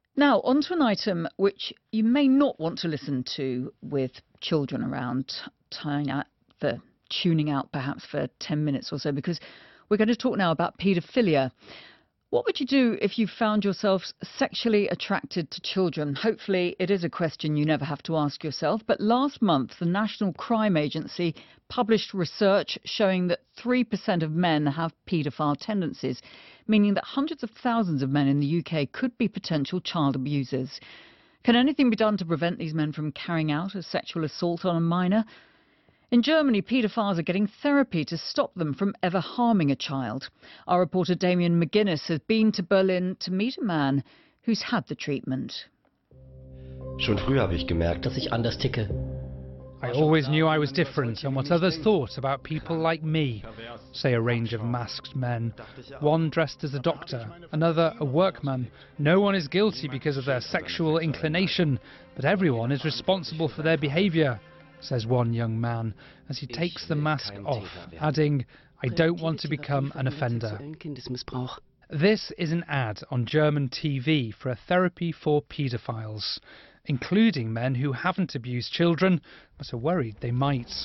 Now, on to an item which you may not want to listen to with children around, tuning out perhaps for 10 minutes or so, because we're going to talk now about paedophilia. What would you do if you found yourself sexually attracted to children? Hopefully it is a question you never have to ask yourself. But last month, the National Crime Agency published research showing that 3% of men have paedophile tendencies, meaning that hundreds of thousands of men in the UK could be potential child abusers. Can anything be done to prevent these men from carrying out a sexual assault on a minor? In Germany, paedophiles are getting therapy to stop them from ever harming a child. Our reporter Damien McGuinness has been to Berlin to meet a man who's had the treatment. Schon früh habe ich gemerkt, dass ich anders ticke. I always knew I was different and what others thought about people like me, say a range of masked men. One dressed as a doctor, another a workman. No one is guilty because of their sexual inclination, but everyone is responsible for their behaviour, says one young man as he takes the mask off, adding, "I don't want to become an offender." This is an ad on German TV for a therapy for paedophiles, including men who haven't abused children but are worried they might.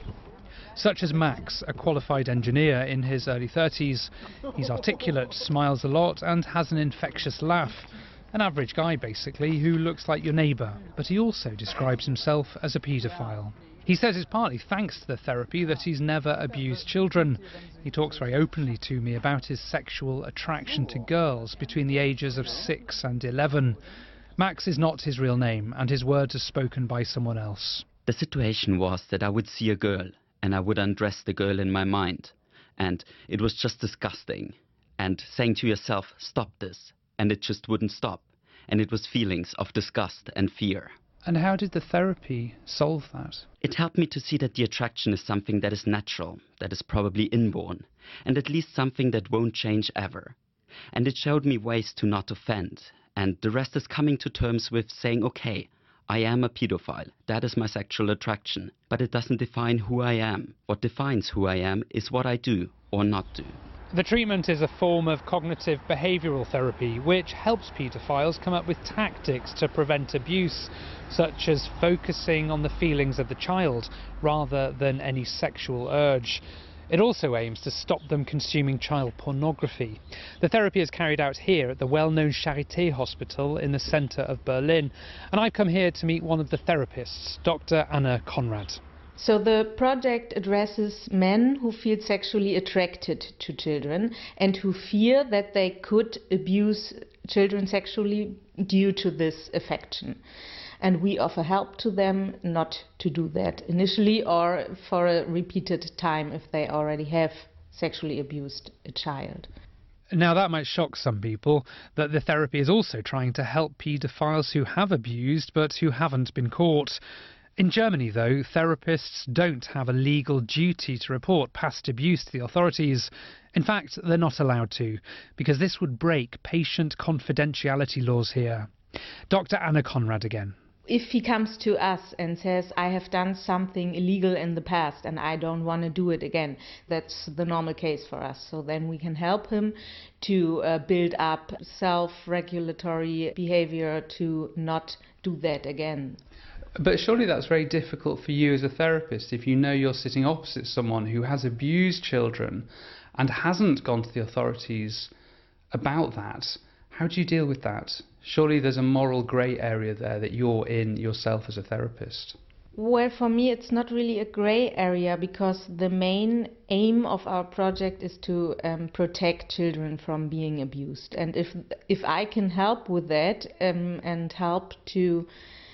Such as Max, a qualified engineer in his early 30s. He's articulate, smiles a lot and has an infectious laugh. An average guy, basically, who looks like your neighbour, but he also describes himself as a paedophile. He says it's partly thanks to the therapy that he's never abused children. He talks very openly to me about his sexual attraction to girls between the ages of 6 and 11. Max is not his real name, and his words are spoken by someone else. The situation was that I would see a girl, and I would undress the girl in my mind. And it was just disgusting. And saying to yourself, stop this. And it just wouldn't stop. And it was feelings of disgust and fear. And how did the therapy solve that? It helped me to see that the attraction is something that is natural, that is probably inborn, and at least something that won't change ever. And it showed me ways to not offend. And the rest is coming to terms with saying, okay, I am a paedophile. That is my sexual attraction. But it doesn't define who I am. What defines who I am is what I do or not do. The treatment is a form of cognitive behavioural therapy which helps paedophiles come up with tactics to prevent abuse, such as focusing on the feelings of the child rather than any sexual urge. It also aims to stop them consuming child pornography. The therapy is carried out here at the well-known Charité Hospital in the centre of Berlin, and I've come here to meet one of the therapists, Dr. Anna Conrad. So the project addresses men who feel sexually attracted to children and who fear that they could abuse children sexually due to this affection. And we offer help to them not to do that initially or for a repeated time if they already have sexually abused a child. Now that might shock some people, that the therapy is also trying to help paedophiles who have abused but who haven't been caught. In Germany, though, therapists don't have a legal duty to report past abuse to the authorities. In fact, they're not allowed to, because this would break patient confidentiality laws here. Dr. Anna Conrad again. If he comes to us and says, I have done something illegal in the past and I don't want to do it again, that's the normal case for us. So then we can help him to build up self-regulatory behavior to not do that again. But surely that's very difficult for you as a therapist if you know you're sitting opposite someone who has abused children and hasn't gone to the authorities about that. How do you deal with that? Surely there's a moral grey area there that you're in yourself as a therapist. Well, for me it's not really a grey area because the main aim of our project is to protect children from being abused. And if I can help with that and help to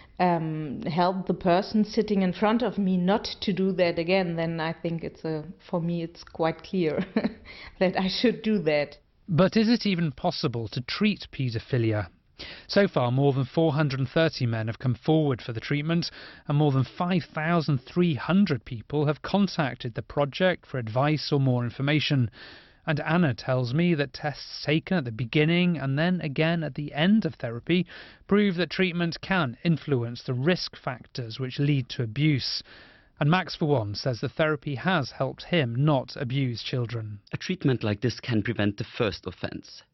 help the person sitting in front of me not to do that again, then I think for me it's quite clear that I should do that. But is it even possible to treat paedophilia? So far, more than 430 men have come forward for the treatment, and more than 5,300 people have contacted the project for advice or more information. And Anna tells me that tests taken at the beginning and then again at the end of therapy prove that treatment can influence the risk factors which lead to abuse. And Max, for one, says the therapy has helped him not abuse children. A treatment like this can prevent the first offence,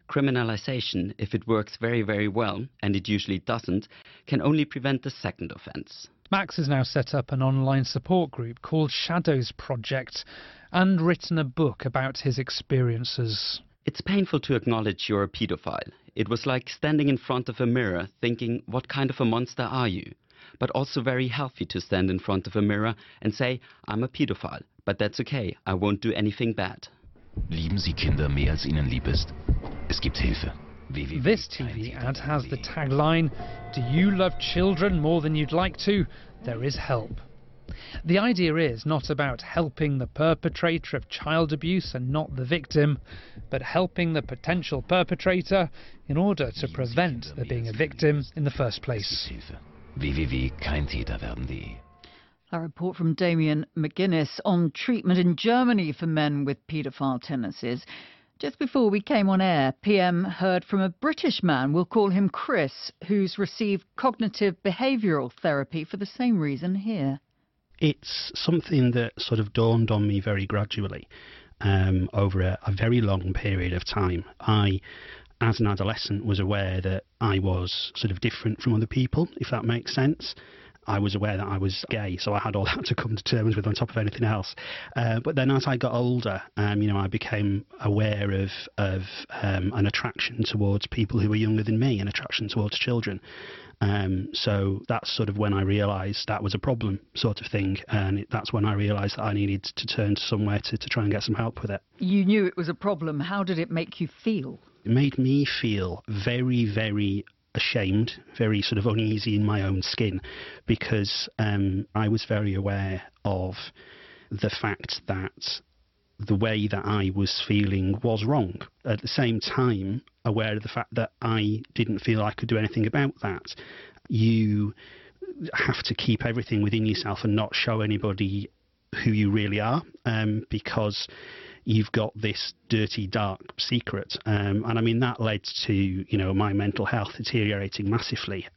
Criminalization, if it works very, very well, and it usually doesn't, can only prevent the second offense. Max has now set up an online support group called Shadows Project and written a book about his experiences. It's painful to acknowledge you're a paedophile. It was like standing in front of a mirror thinking, what kind of a monster are you? But also very healthy to stand in front of a mirror and say, I'm a paedophile, but that's okay, I won't do anything bad. Lieben Sie Kinder mehr als Ihnen lieb ist? Es gibt Hilfe. This TV ad has the tagline, "Do you love children more than you'd like to? There is help." The idea is not about helping the perpetrator of child abuse and not the victim, but helping the potential perpetrator in order to prevent there being a victim in the first place. www.keintäterwerden.de. A report from Damien McGuinness on treatment in Germany for men with paedophile tendencies. Just before we came on air, PM heard from a British man, we'll call him Chris, who's received cognitive behavioural therapy for the same reason here. It's something that sort of dawned on me very gradually over a very long period of time. I, as an adolescent, was aware that I was sort of different from other people, if that makes sense. I was aware that I was gay, so I had all that to come to terms with on top of anything else. But then as I got older, I became aware of an attraction towards people who were younger than me, an attraction towards children. So that's sort of when I realised that was a problem sort of thing. And that's when I realised that I needed to turn to somewhere to try and get some help with it. You knew it was a problem. How did it make you feel? It made me feel very, very ashamed, very sort of uneasy in my own skin, because I was very aware of the fact that the way that I was feeling was wrong. At the same time, aware of the fact that I didn't feel I could do anything about that. You have to keep everything within yourself and not show anybody who you really are, because you've got this dirty, dark secret. And I mean, that led to, my mental health deteriorating massively.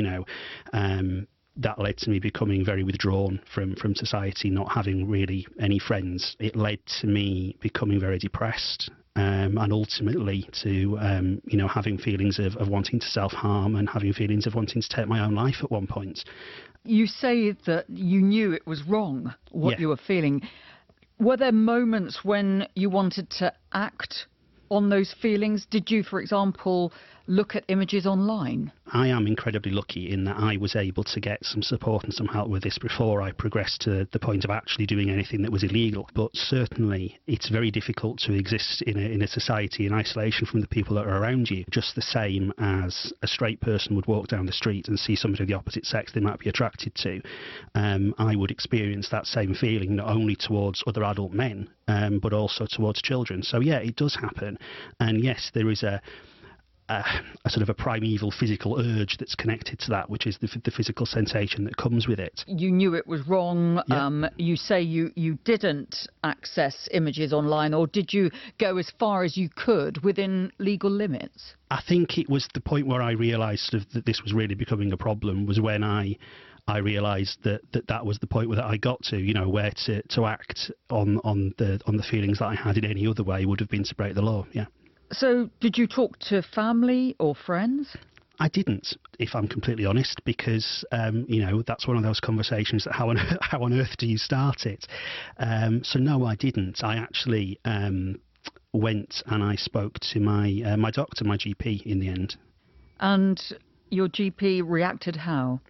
That led to me becoming very withdrawn from society, not having really any friends. It led to me becoming very depressed, and ultimately to, having feelings of wanting to self-harm and having feelings of wanting to take my own life at one point. You say that you knew it was wrong, what you were feeling. Were there moments when you wanted to act on those feelings? Did you, for example, look at images online? I am incredibly lucky in that I was able to get some support and some help with this before I progressed to the point of actually doing anything that was illegal. But certainly it's very difficult to exist in a society in isolation from the people that are around you, just the same as a straight person would walk down the street and see somebody of the opposite sex they might be attracted to. I would experience that same feeling not only towards other adult men, but also towards children. So yeah, it does happen. And yes, there is a sort of a primeval physical urge that's connected to that, which is the physical sensation that comes with it. You knew it was wrong. Yeah. You say you didn't access images online, or did you go as far as you could within legal limits? I think it was the point where I realised sort of that this was really becoming a problem was when I realised that was the point where I got to, where to act on the feelings that I had in any other way would have been to break the law. Yeah. So did you talk to family or friends? I didn't, if I'm completely honest, because, that's one of those conversations that how on earth do you start it? So no, I didn't. I actually went and I spoke to my doctor, my GP, in the end. And your GP reacted how?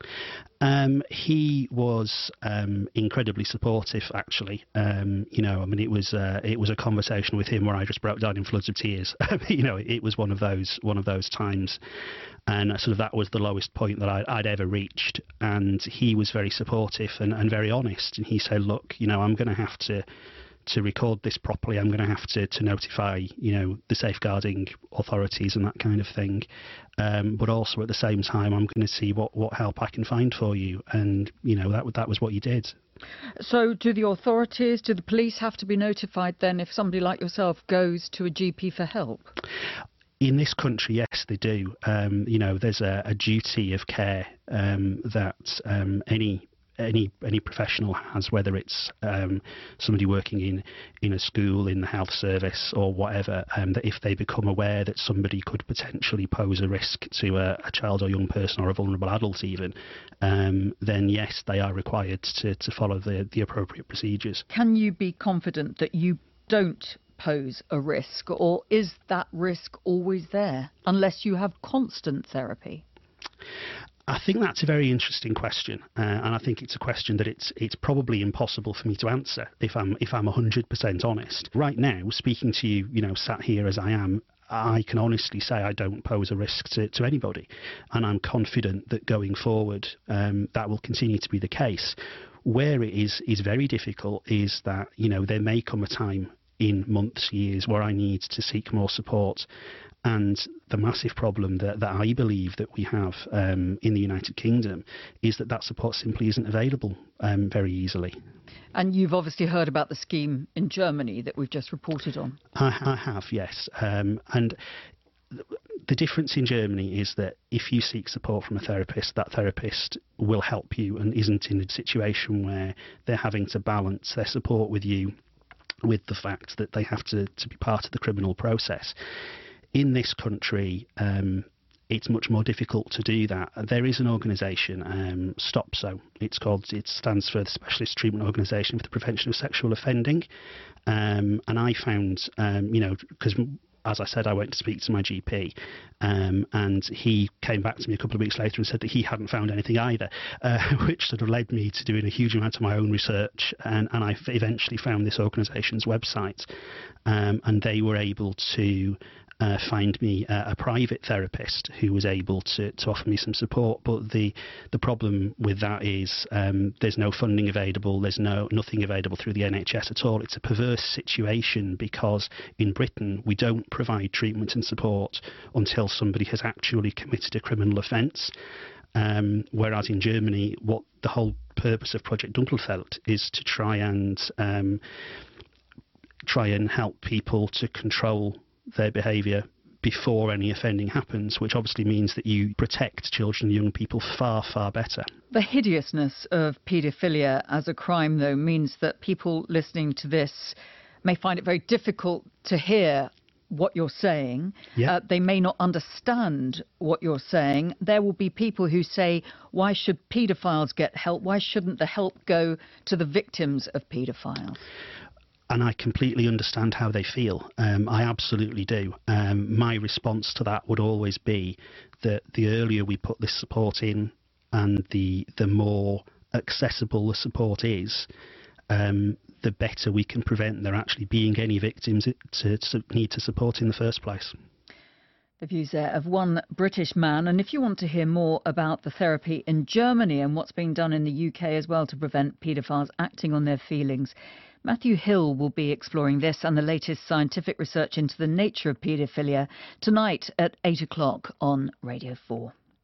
He was incredibly supportive, actually. It was a conversation with him where I just broke down in floods of tears. It was one of those times, and sort of that was the lowest point that I'd ever reached. And he was very supportive and very honest. And he said, "Look, I'm going to have to record this properly. I'm going to have to notify, the safeguarding authorities and that kind of thing. But also at the same time, I'm going to see what help I can find for you." And, that was what you did. So do the police have to be notified then if somebody like yourself goes to a GP for help? In this country, yes, they do. There's a duty of care that any professional has, whether it's somebody working in a school, in the health service or whatever, that if they become aware that somebody could potentially pose a risk to a child or young person or a vulnerable adult even, then yes, they are required to follow the appropriate procedures. Can you be confident that you don't pose a risk, or is that risk always there unless you have constant therapy? I think that's a very interesting question, and I think it's a question that it's probably impossible for me to answer if I'm 100% honest. Right now, speaking to you, sat here as I am, I can honestly say I don't pose a risk to anybody, and I'm confident that going forward that will continue to be the case. Where it is very difficult is that there may come a time in months, years, where I need to seek more support. And the massive problem that I believe that we have in the United Kingdom is that support simply isn't available very easily. And you've obviously heard about the scheme in Germany that we've just reported on. I have, yes. And the difference in Germany is that if you seek support from a therapist, that therapist will help you and isn't in a situation where they're having to balance their support with you with the fact that they have to be part of the criminal process. In this country, it's much more difficult to do that. There is an organisation, STOPSO, it stands for the Specialist Treatment Organisation for the Prevention of Sexual Offending, and I found, because as I said, I went to speak to my GP, and he came back to me a couple of weeks later and said that he hadn't found anything either, which sort of led me to doing a huge amount of my own research, and I eventually found this organisation's website, and they were able to find me a private therapist who was able to offer me some support. But the problem with that is there's no funding available, there's nothing available through the NHS at all. It's a perverse situation because in Britain we don't provide treatment and support until somebody has actually committed a criminal offence. Whereas in Germany, what the whole purpose of Project Dunkelfeld is to try and help people to control their behaviour before any offending happens, which obviously means that you protect children and young people far, far better. The hideousness of paedophilia as a crime, though, means that people listening to this may find it very difficult to hear what you're saying. Yeah. They may not understand what you're saying. There will be people who say, why should paedophiles get help? Why shouldn't the help go to the victims of paedophiles? And I completely understand how they feel. I absolutely do. My response to that would always be that the earlier we put this support in and the more accessible the support is, the better we can prevent there actually being any victims to need to support in the first place. The views there of one British man. And if you want to hear more about the therapy in Germany and what's being done in the UK as well to prevent paedophiles acting on their feelings, Matthew Hill will be exploring this and the latest scientific research into the nature of paedophilia tonight at 8 o'clock on Radio 4.